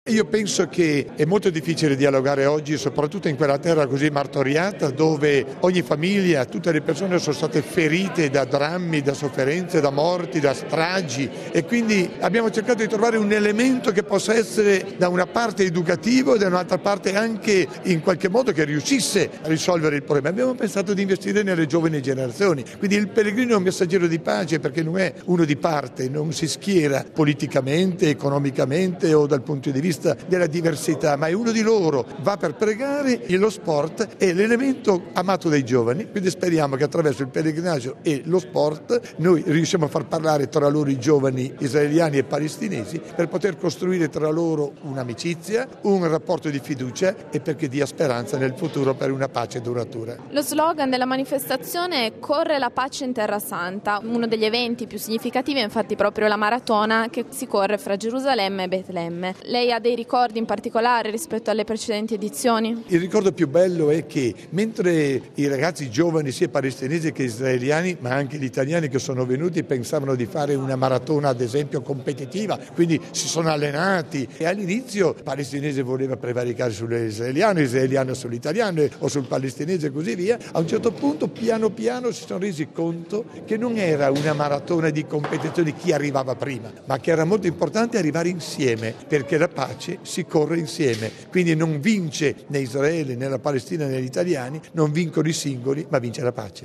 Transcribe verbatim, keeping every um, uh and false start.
Io penso che è molto difficile dialogare oggi, soprattutto in quella terra così martoriata, dove ogni famiglia, tutte le persone sono state ferite da drammi, da sofferenze, da morti, da stragi, e quindi abbiamo cercato di trovare un elemento che possa essere da una parte educativo e da un'altra parte anche in qualche modo che riuscisse a risolvere il problema. Abbiamo pensato di investire nelle giovani generazioni, quindi il pellegrino è un messaggero di pace perché non è uno di parte, non si schiera politicamente, economicamente o dal punto di vista della diversità, ma è uno di loro, va per pregare, e lo sport è l'elemento amato dai giovani, quindi speriamo che attraverso il pellegrinaggio e lo sport noi riusciamo a far parlare tra loro i giovani israeliani e palestinesi per poter costruire tra loro un'amicizia, un rapporto di fiducia e perché dia speranza nel futuro per una pace duratura. Lo slogan della manifestazione è Corre la pace in Terra Santa. Uno degli eventi più significativi è infatti proprio la maratona che si corre fra Gerusalemme e Betlemme. Lei ha dei ricordi in particolare rispetto alle precedenti edizioni? Il ricordo più bello è che mentre i ragazzi giovani, sia palestinesi che israeliani, ma anche gli italiani che sono venuti, pensavano di fare una maratona ad esempio competitiva, quindi si sono allenati, e all'inizio il palestinese voleva prevaricare sull'israeliano, l'israeliano sull'italiano o sul palestinese e così via. A un certo punto piano piano si sono resi conto che non era una maratona di competizione chi arrivava prima, ma che era molto importante arrivare insieme, perché la pace si corre insieme, quindi non vince né Israele né la Palestina né gli italiani, non vincono i singoli, ma vince la pace.